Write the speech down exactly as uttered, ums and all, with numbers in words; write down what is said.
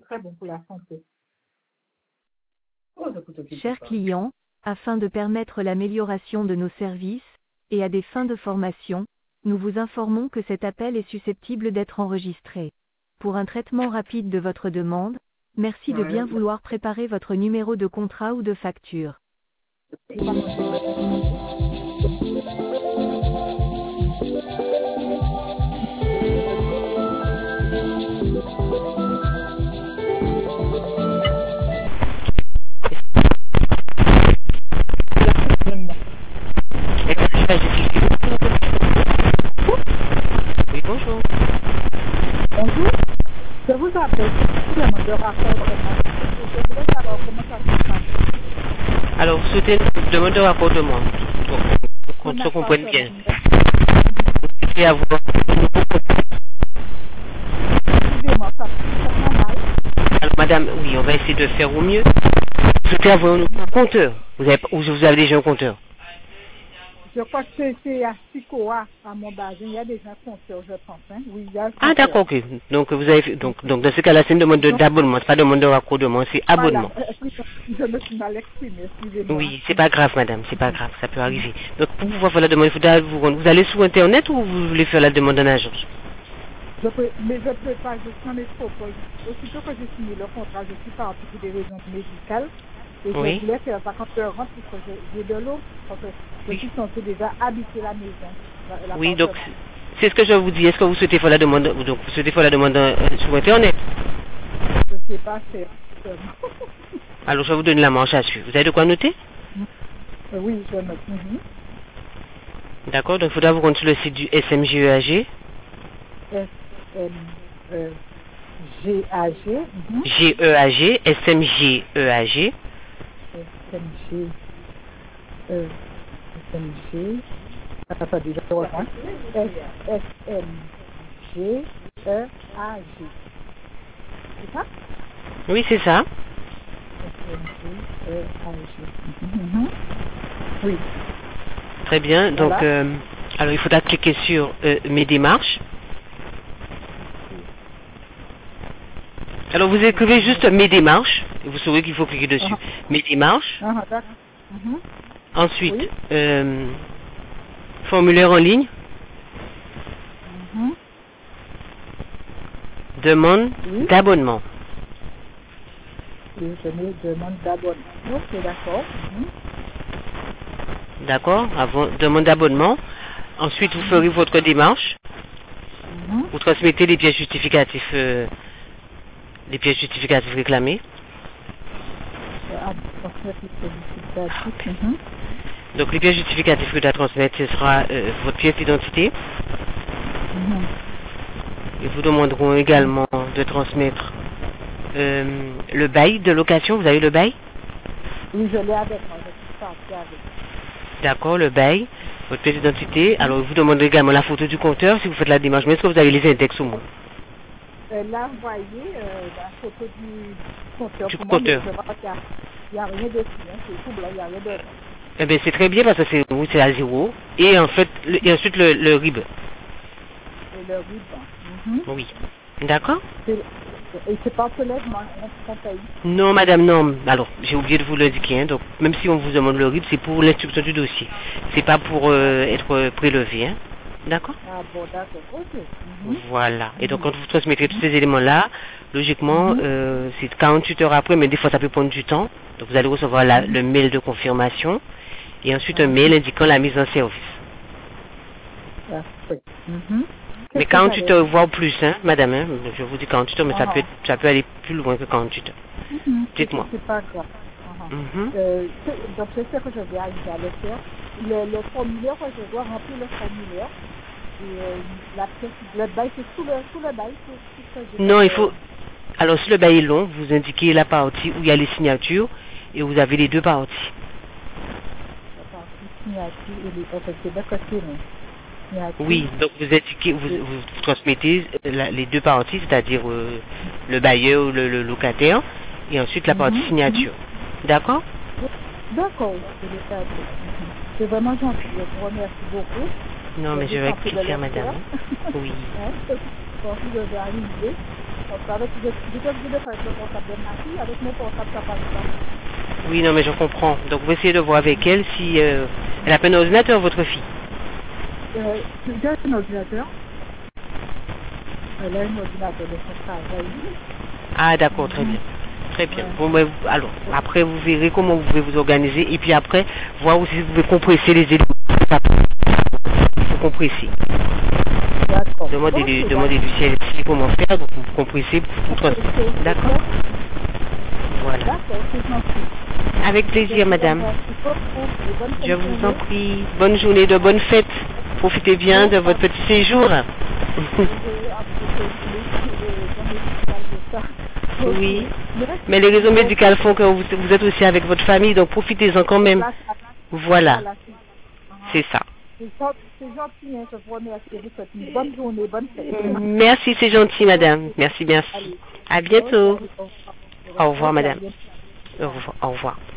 très bon pour la santé. Oh, Chers clients, afin de permettre l'amélioration de nos services, et à des fins de formation, nous vous informons que cet appel est susceptible d'être enregistré. Pour un traitement rapide de votre demande, merci de bien vouloir préparer votre numéro de contrat ou de facture. Oui, bonjour. Bonjour. Je vous appelle pour demander de rapport vraiment. Je voulais savoir comment ça se passe. Alors, vous souhaitez une demande de rapport de moi, pour qu'on se comprenne bien. Vous souhaitez avoir Excusez-moi, ça fait mal. Alors, madame, oui, on va essayer de faire au mieux. Vous souhaitez avoir un compteur. Vous avez, ou vous avez déjà un compteur? Je crois que c'est- c'est à Sicoa, à Montbazin. Il y a déjà un compteur, je pense. Hein? Oui, il y a un Ah, compteur. d'accord, ok. Donc, vous avez fait- donc, donc, dans ce cas-là, c'est une demande de- d'abonnement. C'est pas demande de raccordement, c'est abonnement. Voilà. Je me suis mal exprimée, excusez-moi. Oui, c'est pas grave, madame, c'est pas grave, ça peut arriver. Donc, pour pouvoir faire la demande, il faudra vous rendre. Vous allez sur Internet ou vous voulez faire la demande en agence? Je peux, mais je ne peux pas, je suis en métropole. Aussitôt que j'ai signé le contrat, je suis partie pour des raisons médicales. Et Oui. je voulais faire ça quand je rentre, parce que j'ai de l'eau, parce que je Oui. suis censée déjà habiter la maison. la- Oui, donc, l'appartement. c'est ce que je vous dis. Est-ce que vous souhaitez faire la demande, donc, vous souhaitez faire la demande euh, sur Internet? Je ne sais pas faire. Alors, je vais vous donner la manche à suivre. Vous avez de quoi noter? Euh, oui, je me suis. D'accord, donc il faudra vous rendre sur le site du S M G E A G. S M G A G. G E A G, S M G E A G. S M G. S M G. Attendez, je reprends. S M G E A G. C'est ça? Oui, c'est ça. S M G E A G. Oui. Très bien. Donc, Voilà. euh, alors il faudra cliquer sur euh, mes démarches. Alors, vous écrivez juste mes démarches. Et vous saurez qu'il faut cliquer dessus. Ah. Mes démarches. Ah, d'accord. Mhm. Ensuite, Oui. euh, formulaire en ligne. Mhm. Demande Oui. d'abonnement. Et je me demande d'abonnement. Ok, d'accord. Mhm. D'accord, avant, demande d'abonnement. Ensuite, vous ferez votre démarche. Mhm. Vous transmettez les pièces justificatives, euh, les pièces justificatives réclamées. Ah, transmettre les sollicitations. Mhm. Donc, les pièces justificatives que vous devez transmettre, ce sera euh, votre pièce d'identité. Mhm. Ils vous demanderont également de transmettre euh, le bail de location. Vous avez le bail? Oui, je l'ai avec moi. Je suis partie avec. D'accord, le bail, votre pièce d'identité. Alors, ils vous demanderont également la photo du compteur si vous faites la démarche. Mais est-ce que vous avez les index au moins? Euh, là, vous voyez euh, la photo du compteur. Du Pour moi, mais compteur. je vois qu'il n'y a, a rien dessus. Hein. C'est tout blanc, il n'y a rien de... Eh bien, c'est très bien parce que c'est oui, c'est à zéro. Et en fait, le- et ensuite le, le R I B. Et le ruban. Mhm. Oui. D'accord? C'est- Et c'est pas prélèvement, on qu'on paye. Non, madame, non. Alors, j'ai oublié de vous l'indiquer. Hein. Donc, même si on vous demande le R I B, c'est pour l'instruction du dossier. C'est pas pour euh, être euh, prélevé. Hein. D'accord? Ah bon, d'accord. Ok. Mhm. Voilà. Et donc, quand vous transmettrez tous ces éléments-là, logiquement, Mhm. euh, c'est quarante-huit heures après, mais des fois, ça peut prendre du temps. Donc, vous allez recevoir la- le mail de confirmation et ensuite un mail indiquant la mise en service. Parfait. Mhm. Mais Qu'est-ce que quarante-huit j'allais heures, dire? voire plus, hein, madame. Hein. Je vous dis quarante-huit heures, mais ça Ah, peut, être- ça peut aller plus loin que quarante-huit heures. mhm. Dites-moi. C'est pas grave. Ah, ah. Mhm. Euh, c'est- donc, je sais que je vais arriver à le faire. Le, le formulaire, je dois remplir le formulaire. Et euh, la pièce, le bail, c'est tout le, tout le bail. tout- tout ce que j'ai Non, fait, il faut... euh, Alors, si le bail est long, vous indiquez la partie où il y a les signatures et vous avez les deux parties. la partie signature et les autres. C'est d'accord, c'est long. Signature. Oui, donc vous indiquez, vous, Oui. vous transmettez la- les deux parties, c'est-à-dire euh, le bailleur ou le, le locataire, et ensuite la partie Mhm. signature. D'accord? D'accord, c'est le cas. Mhm. C'est vraiment gentil. Je vous remercie beaucoup. Non, mais je J'ai vais tenté de expliquer à le madame. faire. Oui. Hein, je pense que je vais arriver. comme ça. Avec, je je suis obligée de faire avec le portable de ma fille, avec mon portable, ça passe pas. Oui, non, mais je comprends. Donc, vous essayez de voir avec elle si euh, elle a pas un ordinateur, votre fille. Euh, j'ai un ordinateur. Elle a un ordinateur de son travail. Ah, d'accord, très bien. Très bien. Bon, ben, alors, après, vous verrez comment vous pouvez vous organiser. Et puis après, voir aussi si vous pouvez compresser les éléments. Il faut compresser. D'accord. Demandez-lui demandez du ciel comment faire. Donc, vous compressez. Pour transmettre. D'accord. Voilà. D'accord, c'est gentil. Avec plaisir, madame. Je vous en prie. Bonne journée, de bonnes fêtes. Profitez bien de votre petit séjour. Oui. Mais les raisons médicales font que vous, vous êtes aussi avec votre famille, donc profitez-en quand même. Voilà. C'est ça. C'est gentil, hein, je vous remercie. Je vous souhaite une bonne journée, bonne fête. Merci, c'est gentil, madame. Merci bien. À bientôt. Au revoir, madame. Au revoir. Au revoir.